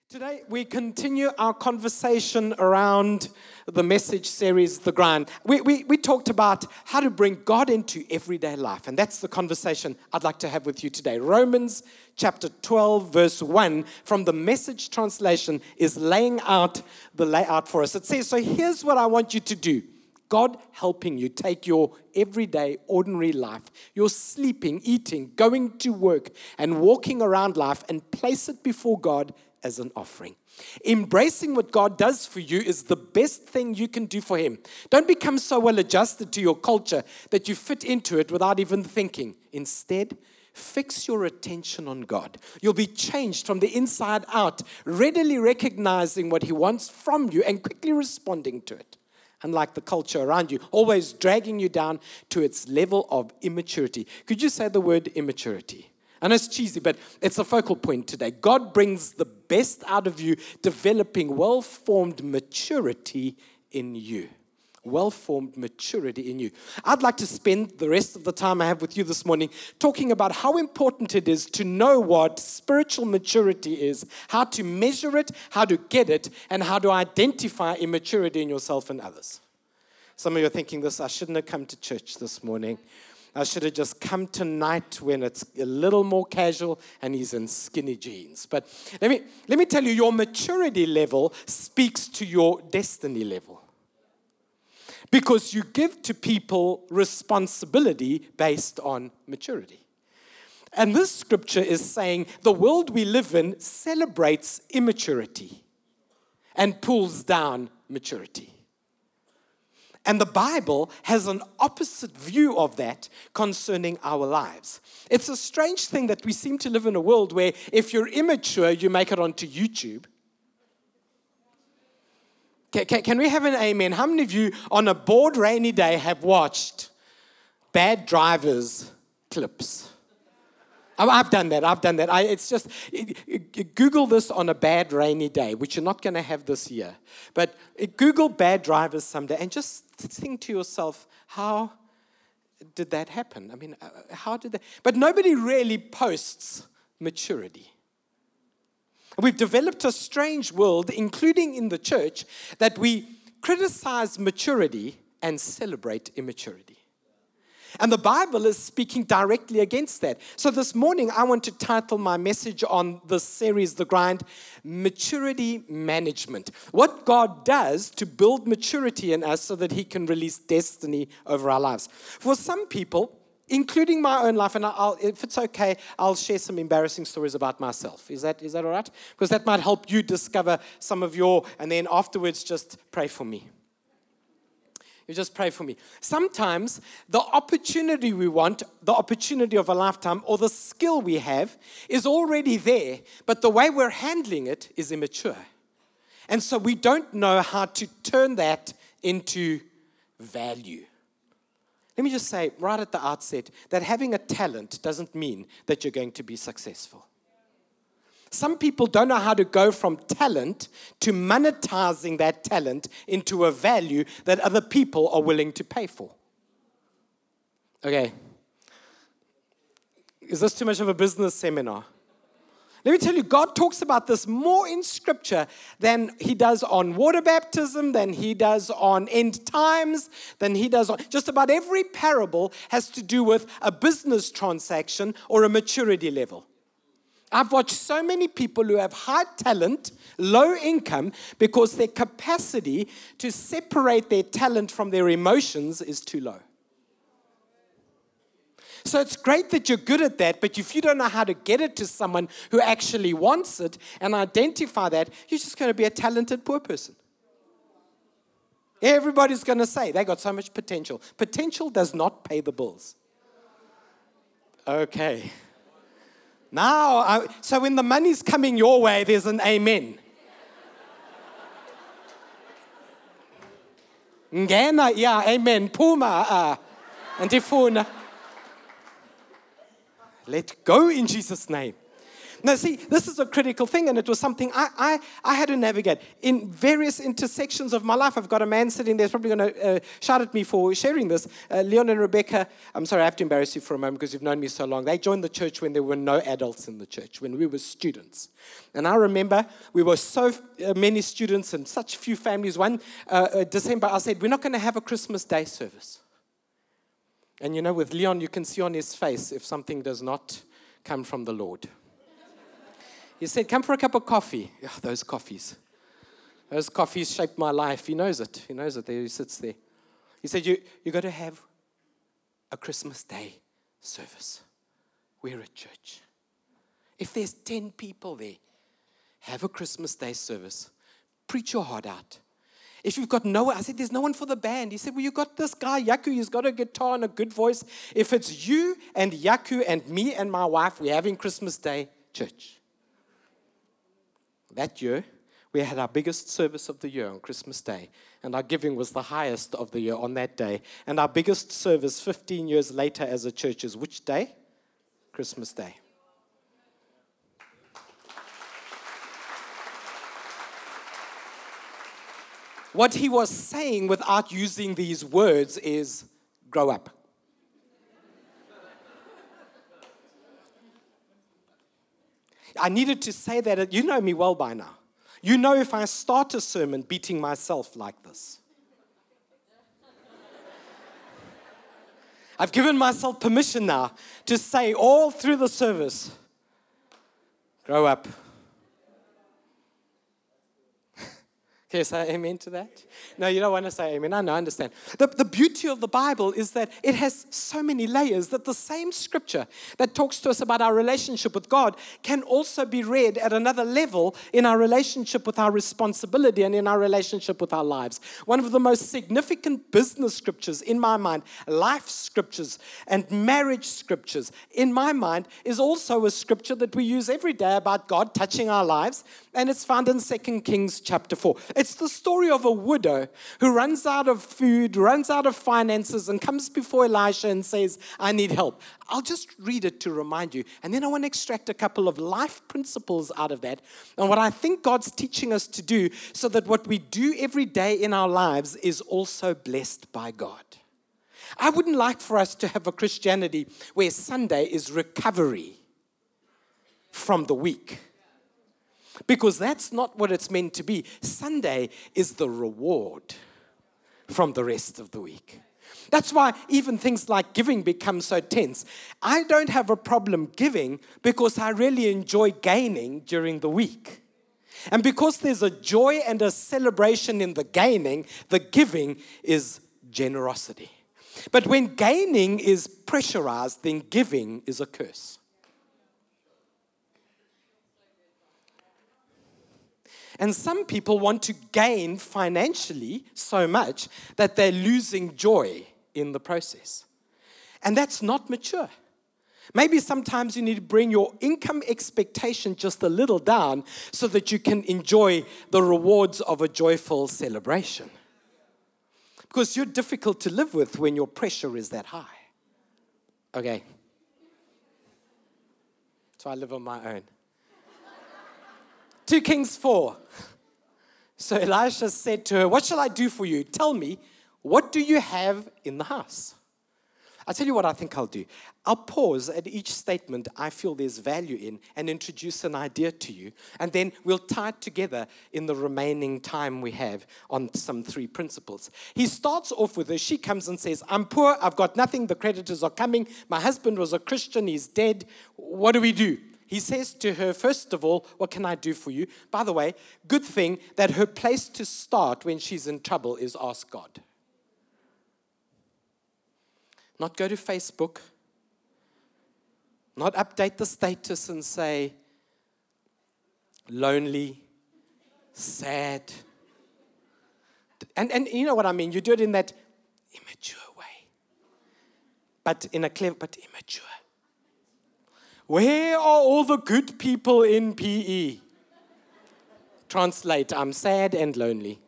Today, we continue our conversation around the message series, The Grind. We talked about how to bring God into everyday life, and that's the conversation I'd like to have with you today. Romans chapter 12, verse 1 from the Message translation is laying out the layout for us. It says, so here's what I want you to do. God helping you take your everyday, ordinary life, your sleeping, eating, going to work, and walking around life and place it before God as an offering. Embracing what God does for you is the best thing you can do for Him. Don't become so well adjusted to your culture that you fit into it without even thinking. Instead, fix your attention on God. You'll be changed from the inside out, readily recognizing what He wants from you and quickly responding to it. Unlike the culture around you, always dragging you down to its level of immaturity. Could you say the word immaturity? I know it's cheesy, but it's a focal point today. God brings the best out of you, developing well-formed maturity in you. Well-formed maturity in you. I'd like to spend the rest of the time I have with you this morning talking about how important it is to know what spiritual maturity is, how to measure it, how to get it, and how to identify immaturity in yourself and others. Some of you are thinking this, I shouldn't have come to church this morning. I should have just come tonight when it's a little more casual and he's in skinny jeans. But let me tell you, your maturity level speaks to your destiny level. Because you give to people responsibility based on maturity. And this scripture is saying the world we live in celebrates immaturity and pulls down maturity. And the Bible has an opposite view of that concerning our lives. It's a strange thing that we seem to live in a world where if you're immature, you make it onto YouTube. Can we have an amen? How many of you on a bored rainy day have watched bad drivers clips? I've done that. It's just, Google this on a bad rainy day, which you're not going to have this year. But Google bad drivers someday and just think to yourself, how did that happen? I mean, how did that? But nobody really posts maturity. We've developed a strange world, including in the church, that we criticize maturity and celebrate immaturity. And the Bible is speaking directly against that. So this morning, I want to title my message on this series, The Grind, Maturity Management. What God does to build maturity in us so that He can release destiny over our lives. For some people, including my own life, and if it's okay, I'll share some embarrassing stories about myself. Is that all right? Because that might help you discover some of and then afterwards just pray for me. You just pray for me. Sometimes the opportunity we want, the opportunity of a lifetime, or the skill we have is already there, but the way we're handling it is immature. And so we don't know how to turn that into value. Let me just say right at the outset that having a talent doesn't mean that you're going to be successful. Some people don't know how to go from talent to monetizing that talent into a value that other people are willing to pay for. Okay. Is this too much of a business seminar? Let me tell you, God talks about this more in Scripture than He does on water baptism, than He does on end times, than He does on... Just about every parable has to do with a business transaction or a maturity level. I've watched so many people who have high talent, low income, because their capacity to separate their talent from their emotions is too low. So it's great that you're good at that, but if you don't know how to get it to someone who actually wants it and identify that, you're just going to be a talented poor person. Everybody's going to say, they got so much potential. Potential does not pay the bills. Okay. Now, so when the money's coming your way, there's an amen. Ngena, yeah, amen. Puma, and Tifuna. Let go in Jesus' name. Now, see, this is a critical thing, and it was something I had to navigate. In various intersections of my life, I've got a man sitting there who's probably going to shout at me for sharing this. Leon and Rebecca, I'm sorry, I have to embarrass you for a moment because you've known me so long. They joined the church when there were no adults in the church, when we were students. And I remember we were so many students and such few families. One December, I said, we're not going to have a Christmas Day service. And you know, with Leon, you can see on his face if something does not come from the Lord. He said, come for a cup of coffee. Oh, those coffees. Those coffees shaped my life. He knows it. He knows it. There he sits there. He said, you got to have a Christmas Day service. We're a church. If there's 10 people there, have a Christmas Day service. Preach your heart out. If you've got no one, I said, there's no one for the band. He said, well, you got this guy, Yaku, he's got a guitar and a good voice. If it's you and Yaku and me and my wife, we're having Christmas Day church. That year, we had our biggest service of the year on Christmas Day, and our giving was the highest of the year on that day. And our biggest service 15 years later as a church is which day? Christmas Day. What he was saying without using these words is, grow up. I needed to say that. You know me well by now. You know if I start a sermon beating myself like this. I've given myself permission now to say all through the service, grow up. Can you say amen to that? No, you don't want to say amen. I know, I understand. The beauty of the Bible is that it has so many layers that the same scripture that talks to us about our relationship with God can also be read at another level in our relationship with our responsibility and in our relationship with our lives. One of the most significant business scriptures in my mind, life scriptures and marriage scriptures in my mind, is also a scripture that we use every day about God touching our lives, and it's found in 2 Kings chapter 4. It's the story of a widow who runs out of food, runs out of finances, and comes before Elisha and says, I need help. I'll just read it to remind you. And then I want to extract a couple of life principles out of that and what I think God's teaching us to do so that what we do every day in our lives is also blessed by God. I wouldn't like for us to have a Christianity where Sunday is recovery from the week. Because that's not what it's meant to be. Sunday is the reward from the rest of the week. That's why even things like giving become so tense. I don't have a problem giving because I really enjoy gaining during the week. And because there's a joy and a celebration in the gaining, the giving is generosity. But when gaining is pressurized, then giving is a curse. And some people want to gain financially so much that they're losing joy in the process. And that's not mature. Maybe sometimes you need to bring your income expectation just a little down so that you can enjoy the rewards of a joyful celebration. Because you're difficult to live with when your pressure is that high. Okay. So I live on my own. 2 Kings 4. So Elisha said to her, what shall I do for you? Tell me, what do you have in the house? I'll tell you what I think I'll do. I'll pause at each statement I feel there's value in and introduce an idea to you. And then we'll tie it together in the remaining time we have on some 3 principles. He starts off with her. She comes and says, I'm poor. I've got nothing. The creditors are coming. My husband was a Christian. He's dead. What do we do? He says to her, first of all, what can I do for you? By the way, good thing that her place to start when she's in trouble is ask God. Not go to Facebook. Not update the status and say, lonely, sad. And you know what I mean? You do it in that immature way. But in a clever, but immature. Where are all the good people in PE? Translate, I'm sad and lonely.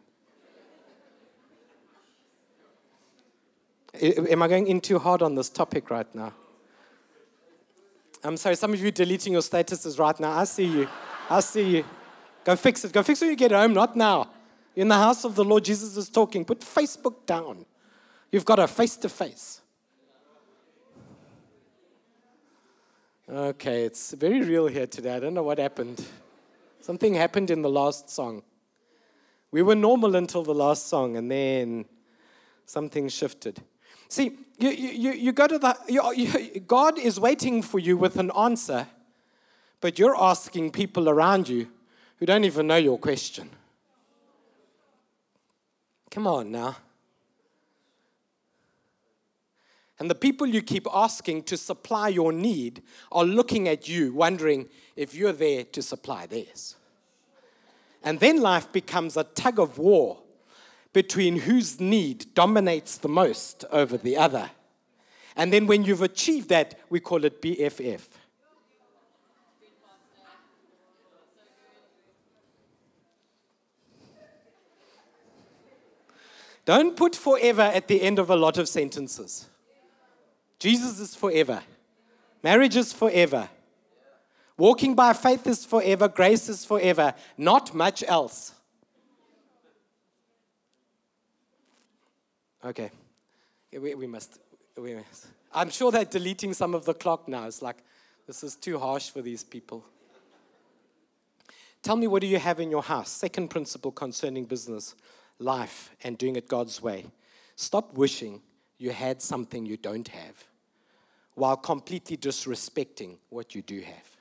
Am I going in too hard on this topic right now? I'm sorry, some of you deleting your statuses right now. I see you. I see you. Go fix it. Go fix it when you get home, not now. You're in the house of the Lord. Jesus is talking. Put Facebook down. You've got a face-to-face. Okay, it's very real here today. I don't know what happened. Something happened in the last song. We were normal until the last song, and then something shifted. See, you go to God is waiting for you with an answer, but you're asking people around you who don't even know your question. Come on now. And the people you keep asking to supply your need are looking at you, wondering if you're there to supply theirs. And then life becomes a tug of war between whose need dominates the most over the other. And then when you've achieved that, we call it BFF. Don't put forever at the end of a lot of sentences. Jesus is forever. Marriage is forever. Walking by faith is forever. Grace is forever. Not much else. Okay. We must. I'm sure they're deleting some of the clock now. It's like, this is too harsh for these people. Tell me, what do you have in your house? Second principle concerning business, life, and doing it God's way. Stop wishing you had something you don't have while completely disrespecting what you do have.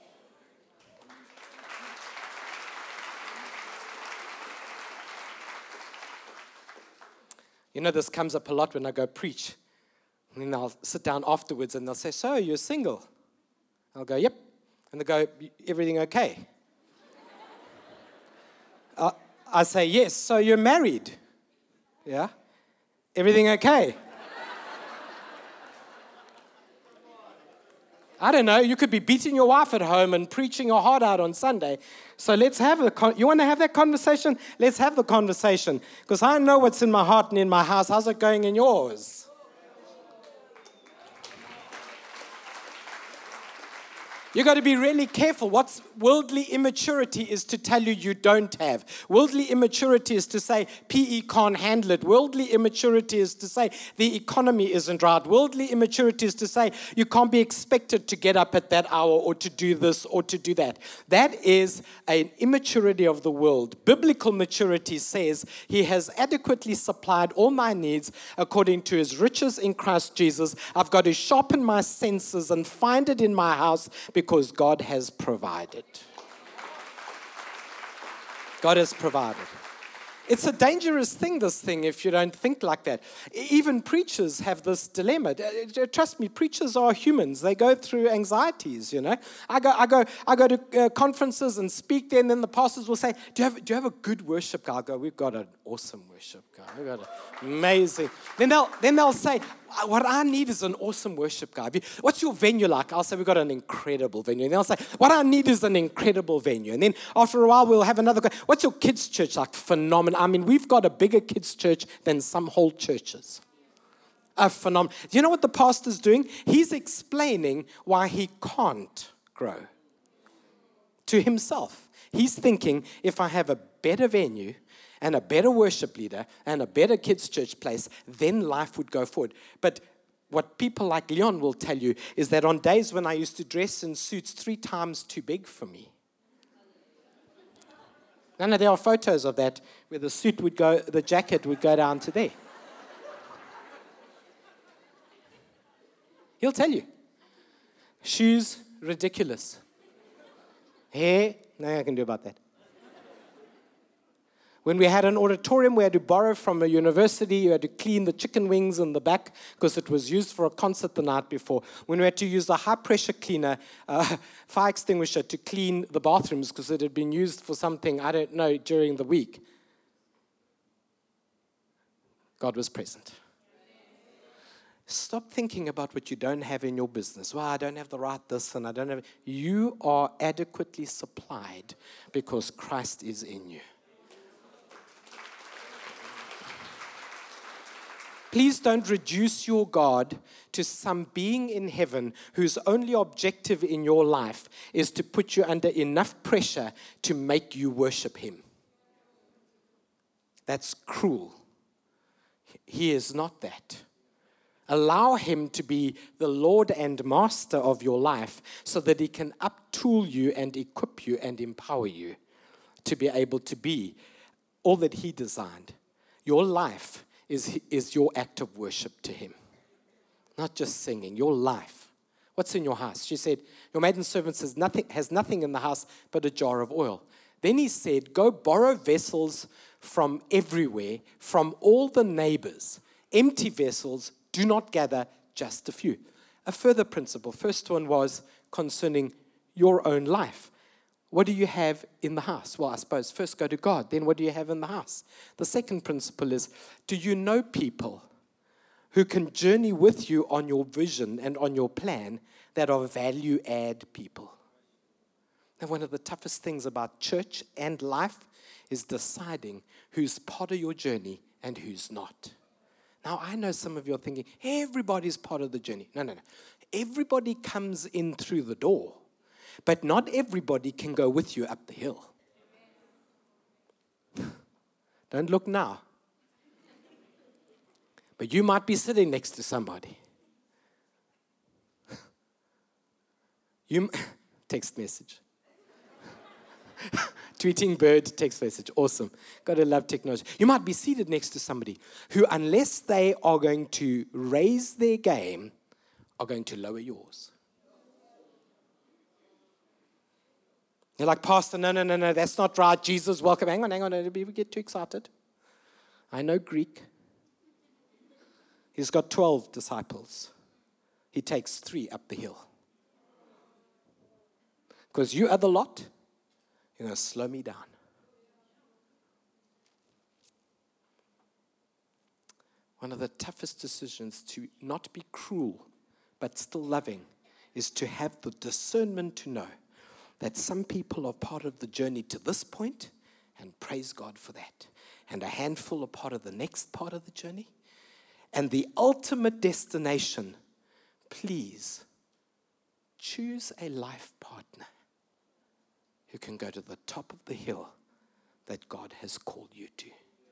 You know, this comes up a lot when I go preach. And then I'll sit down afterwards and they'll say, so, you're single? I'll go, yep. And they go, everything okay? I say, yes. So you're married? Yeah. Everything okay? I don't know. You could be beating your wife at home and preaching your heart out on Sunday. So let's have you want to have that conversation? Let's have the conversation. Because I know what's in my heart and in my house. How's it going in yours? You've got to be really careful. What's worldly immaturity is to tell you you don't have. Worldly immaturity is to say PE can't handle it. Worldly immaturity is to say the economy isn't right. Worldly immaturity is to say you can't be expected to get up at that hour or to do this or to do that. That is an immaturity of the world. Biblical maturity says he has adequately supplied all my needs according to his riches in Christ Jesus. I've got to sharpen my senses and find it in my house because God has provided. God has provided. It's a dangerous thing, this thing, if you don't think like that. Even preachers have this dilemma. Trust me, preachers are humans. They go through anxieties, you know. I go to conferences and speak there, and then the pastors will say, do you have a good worship guy? I go, we've got an awesome worship guy. We've got an amazing. Then they'll say, what I need is an awesome worship guy. What's your venue like? I'll say, we've got an incredible venue. And they'll say, what I need is an incredible venue. And then after a while, we'll have another guy. What's your kids' church like? Phenomenal. I mean, we've got a bigger kids' church than some whole churches. A phenomenal. Do you know what the pastor's doing? He's explaining why he can't grow. To himself. He's thinking, if I have a better venue, and a better worship leader, and a better kids' church place, then life would go forward. But what people like Leon will tell you is that on days when I used to dress in suits 3 times too big for me. No, there are photos of that where the suit would go, the jacket would go down to there. He'll tell you. Shoes, ridiculous. Hair, nothing I can do about that. When we had an auditorium, we had to borrow from a university. You had to clean the chicken wings in the back because it was used for a concert the night before. When we had to use a high-pressure cleaner, fire extinguisher to clean the bathrooms because it had been used for something, I don't know, during the week. God was present. Stop thinking about what you don't have in your business. Well, I don't have the right this and I don't have... You are adequately supplied because Christ is in you. Please don't reduce your God to some being in heaven whose only objective in your life is to put you under enough pressure to make you worship him. That's cruel. He is not that. Allow him to be the Lord and Master of your life so that he can up-tool you and equip you and empower you to be able to be all that he designed. Your life is your act of worship to him. Not just singing, your life. What's in your house? She said, your maidservant has nothing in the house but a jar of oil. Then he said, go borrow vessels from everywhere, from all the neighbors. Empty vessels, do not gather just a few. A further principle. First one was concerning your own life. What do you have in the house? Well, I suppose first go to God. Then what do you have in the house? The second principle is, do you know people who can journey with you on your vision and on your plan that are value-add people? And one of the toughest things about church and life is deciding who's part of your journey and who's not. Now, I know some of you are thinking, everybody's part of the journey. No. Everybody comes in through the door. But not everybody can go with you up the hill. Don't look now. But you might be sitting next to somebody. Text message. Tweeting bird, text message. Awesome. Gotta love technology. You might be seated next to somebody who, unless they are going to raise their game, are going to lower yours. You're like, Pastor, no, that's not right. Jesus, welcome. Hang on, we get too excited. I know Greek. He's got 12 disciples. He takes 3 up the hill. Because you other lot, you're going to slow me down. One of the toughest decisions to not be cruel, but still loving, is to have the discernment to know that some people are part of the journey to this point, and praise God for that. And a handful are part of the next part of the journey. And the ultimate destination, please choose a life partner who can go to the top of the hill that God has called you to.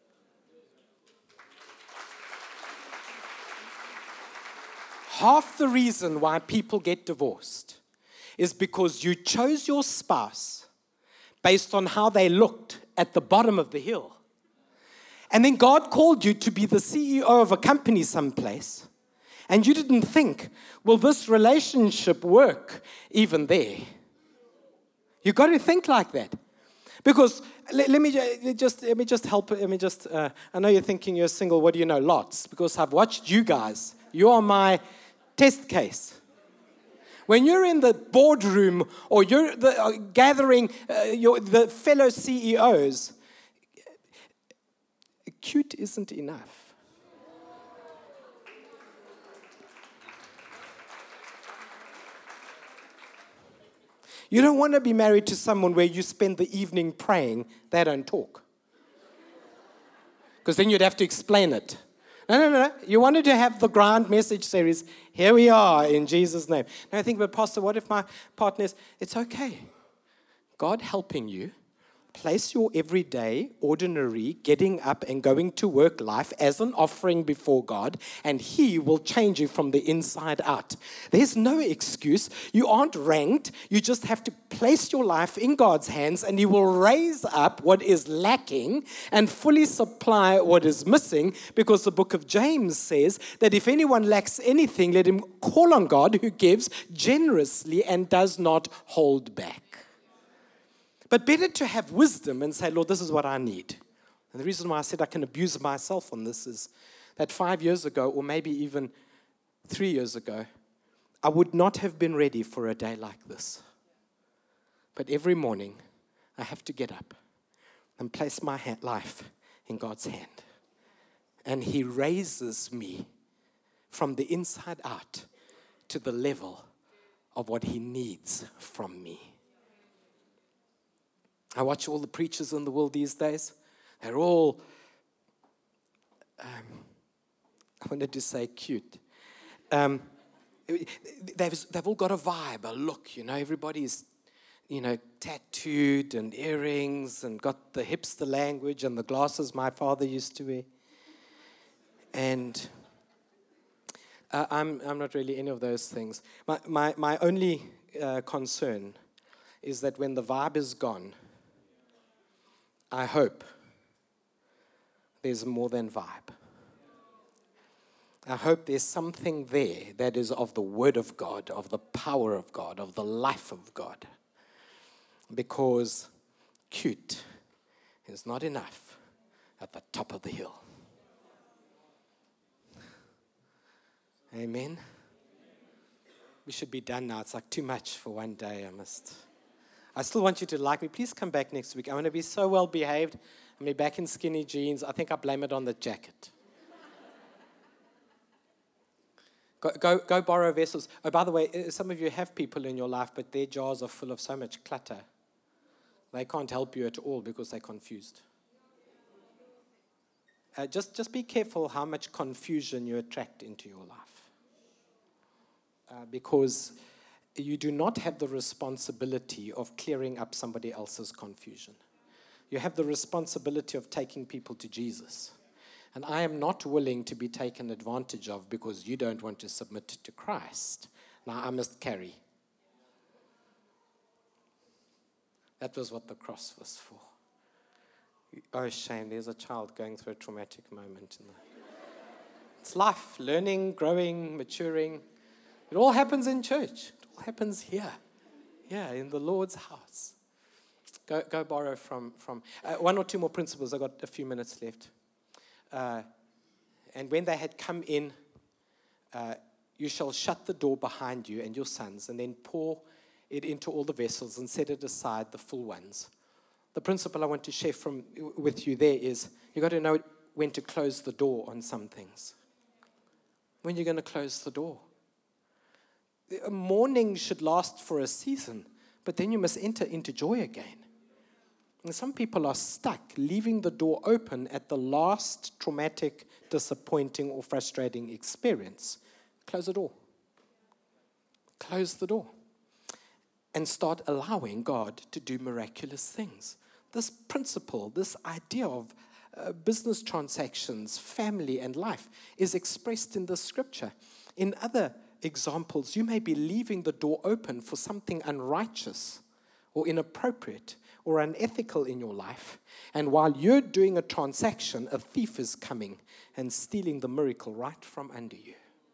Half the reason why people get divorced is because you chose your spouse based on how they looked at the bottom of the hill. And then God called you to be the CEO of a company someplace, and you didn't think, will this relationship work even there? You got to think like that. Because let me just help. I know you're thinking you're single. What do you know? Lots. Because I've watched you guys. You are my test case. When you're in the boardroom or you're gathering the fellow CEOs, cute isn't enough. You don't want to be married to someone where you spend the evening praying, they don't talk. Because then you'd have to explain it. No. You wanted to have the grand message series. Here we are in Jesus' name. Now I think, but Pastor, what if my partner is? It's okay. God helping you. Place your everyday, ordinary, getting up and going to work life as an offering before God, and He will change you from the inside out. There's no excuse. You aren't ranked. You just have to place your life in God's hands, and He will raise up what is lacking and fully supply what is missing, because the book of James says that if anyone lacks anything, let him call on God, who gives generously and does not hold back. But better to have wisdom and say, Lord, this is what I need. And the reason why I said I can abuse myself on this is that 5 years ago, or maybe even 3 years ago, I would not have been ready for a day like this. But every morning, I have to get up and place my life in God's hand. And He raises me from the inside out to the level of what He needs from me. I watch all the preachers in the world these days. They're all I wanted to say cute. They've all got a vibe, a look, everybody's, tattooed and earrings and got the hipster language and the glasses my father used to wear. And I'm not really any of those things. My only concern is that when the vibe is gone, I hope there's more than vibe. I hope there's something there that is of the Word of God, of the power of God, of the life of God. Because cute is not enough at the top of the hill. Amen. We should be done now. It's like too much for one day. I still want you to like me. Please come back next week. I want to be so well behaved. I'm going to be back in skinny jeans. I think I blame it on the jacket. Go borrow vessels. Oh, by the way, some of you have people in your life, but their jars are full of so much clutter. They can't help you at all because they're confused. Just be careful how much confusion you attract into your life. Because you do not have the responsibility of clearing up somebody else's confusion. You have the responsibility of taking people to Jesus. And I am not willing to be taken advantage of because you don't want to submit to Christ. Now I must carry. That was what the cross was for. Oh, shame. There's a child going through a traumatic moment. It's life, learning, growing, maturing. It all happens in church. It all happens here. Yeah, in the Lord's house. Go borrow from one or two more principles. I've got a few minutes left. And when they had come in, you shall shut the door behind you and your sons, and then pour it into all the vessels and set it aside, the full ones. The principle I want to share with you there is you've got to know when to close the door on some things. When you're going to close the door. Mourning should last for a season, but then you must enter into joy again. And some people are stuck, leaving the door open at the last traumatic, disappointing, or frustrating experience. Close the door. Close the door. And start allowing God to do miraculous things. This principle, this idea of business transactions, family, and life is expressed in the scripture. In other examples, you may be leaving the door open for something unrighteous or inappropriate or unethical in your life. And while you're doing a transaction, a thief is coming and stealing the miracle right from under you.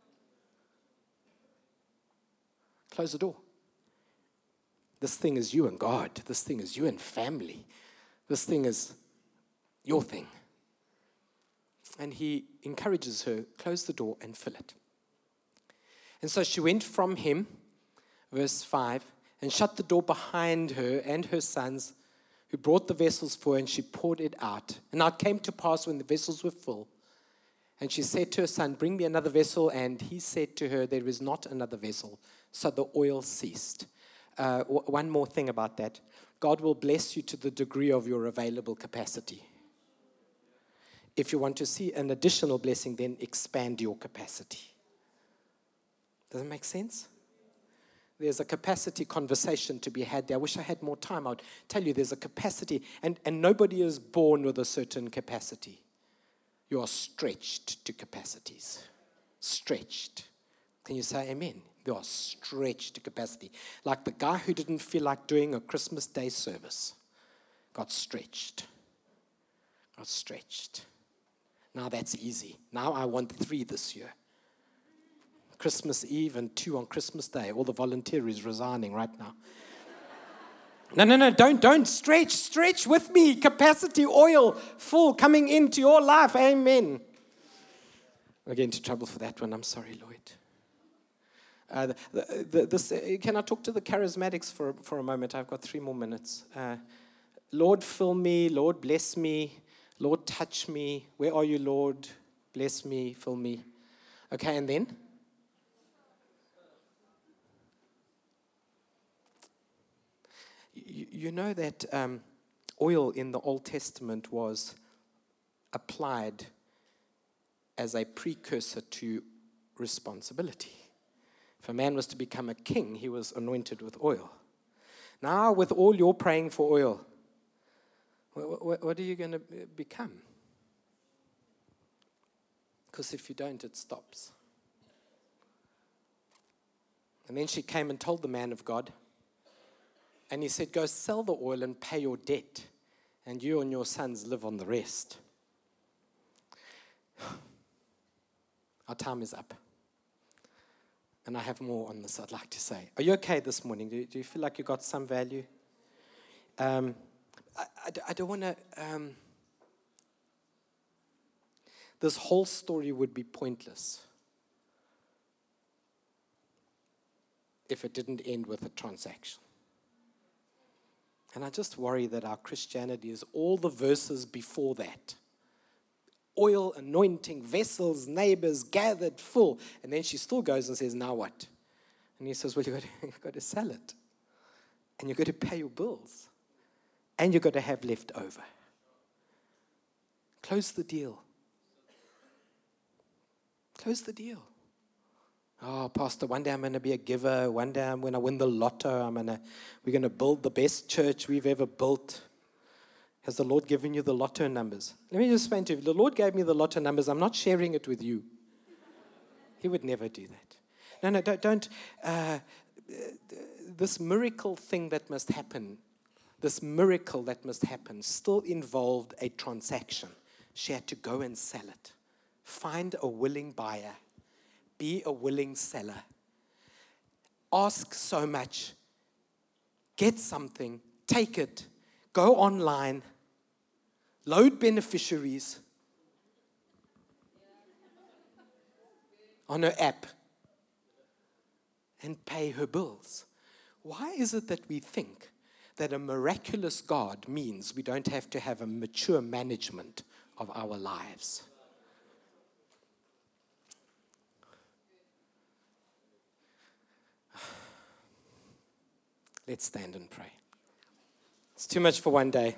Close the door. This thing is you and God. This thing is you and family. This thing is your thing. And he encourages her, close the door and fill it. And so she went from him, verse 5, and shut the door behind her and her sons, who brought the vessels for her, and she poured it out. And now it came to pass when the vessels were full, and she said to her son, bring me another vessel. And he said to her, there is not another vessel. So the oil ceased. One more thing about that. God will bless you to the degree of your available capacity. If you want to see an additional blessing, then expand your capacity. Does it make sense? There's a capacity conversation to be had there. I wish I had more time. I would tell you there's a capacity, and nobody is born with a certain capacity. You are stretched to capacities. Stretched. Can you say amen? You are stretched to capacity. Like the guy who didn't feel like doing a Christmas Day service got stretched. Got stretched. Now that's easy. Now I want 3 this year. Christmas Eve and 2 on Christmas Day. All the volunteers resigning right now. No, don't stretch with me. Capacity oil full coming into your life. Amen. I'll get into trouble for that one. I'm sorry, Lloyd. Can I talk to the charismatics for a moment? I've got 3 more minutes. Lord, fill me. Lord, bless me. Lord, touch me. Where are you, Lord? Bless me, fill me. Okay, and then? You know that oil in the Old Testament was applied as a precursor to responsibility. If a man was to become a king, he was anointed with oil. Now, with all your praying for oil, what are you going to become? Because if you don't, it stops. And then she came and told the man of God, and he said, go sell the oil and pay your debt, and you and your sons live on the rest. Our time is up. And I have more on this I'd like to say. Are you okay this morning? Do you feel like you got some value? I don't want to... this whole story would be pointless if it didn't end with a transaction. And I just worry that our Christianity is all the verses before that. Oil, anointing, vessels, neighbors, gathered, full. And then she still goes and says, now what? And he says, well, you've got to sell it. And you've got to pay your bills. And you've got to have left over. Close the deal. Close the deal. Oh, Pastor, one day I'm going to be a giver. One day I'm going to win the lotto. We're going to build the best church we've ever built. Has the Lord given you the lotto numbers? Let me just explain to you. If the Lord gave me the lotto numbers, I'm not sharing it with you. He would never do that. No, don't. This miracle thing that must happen, still involved a transaction. She had to go and sell it. Find a willing buyer. Be a willing seller. Ask so much. Get something. Take it. Go online. Load beneficiaries on her app and pay her bills. Why is it that we think that a miraculous God means we don't have to have a mature management of our lives? Let's stand and pray. It's too much for one day.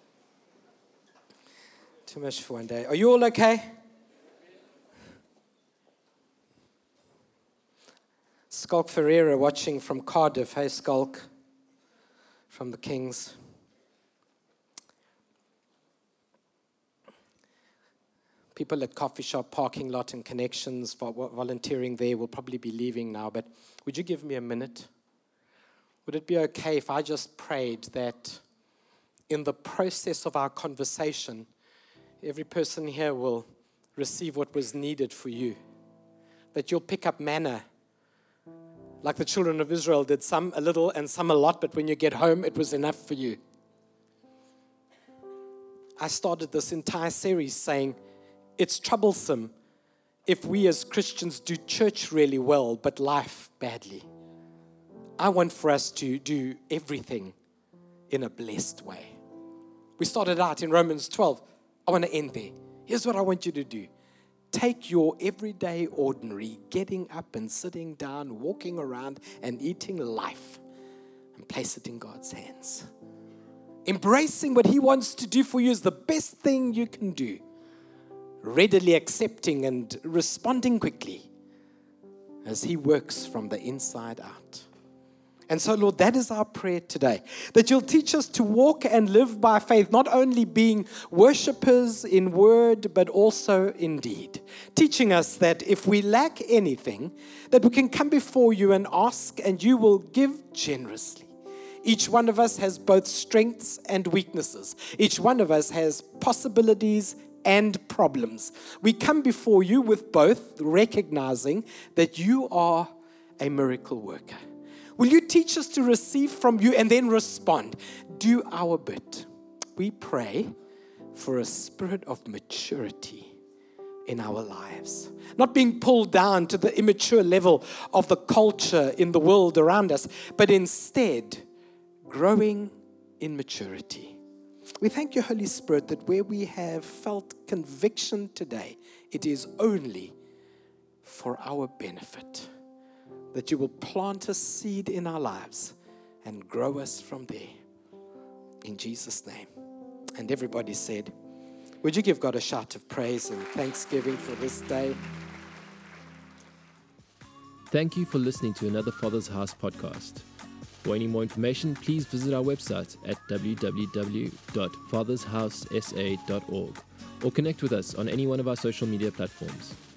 Too much for one day. Are you all okay? Skulk Ferreira watching from Cardiff. Hey, Skulk. From the Kings. People at coffee shop, parking lot and connections for volunteering there will probably be leaving now. But would you give me a minute? Would it be okay if I just prayed that in the process of our conversation, every person here will receive what was needed for you? That you'll pick up manna, like the children of Israel did, some a little and some a lot, but when you get home, it was enough for you. I started this entire series saying, it's troublesome if we as Christians do church really well, but life badly. I want for us to do everything in a blessed way. We started out in Romans 12. I want to end there. Here's what I want you to do. Take your everyday, ordinary, getting up and sitting down, walking around and eating life and place it in God's hands. Embracing what He wants to do for you is the best thing you can do. Readily accepting and responding quickly as He works from the inside out. And so, Lord, that is our prayer today, that you'll teach us to walk and live by faith, not only being worshipers in word, but also in deed. Teaching us that if we lack anything, that we can come before you and ask, and you will give generously. Each one of us has both strengths and weaknesses. Each one of us has possibilities and problems. We come before you with both, recognizing that you are a miracle worker. Will you teach us to receive from you and then respond? Do our bit. We pray for a spirit of maturity in our lives. Not being pulled down to the immature level of the culture in the world around us, but instead growing in maturity. We thank you, Holy Spirit, that where we have felt conviction today, it is only for our benefit. That you will plant a seed in our lives and grow us from there. In Jesus' name. And everybody said, Would you give God a shout of praise and thanksgiving for this day? Thank you for listening to another Father's House podcast. For any more information, please visit our website at www.fathershousesa.org or connect with us on any one of our social media platforms.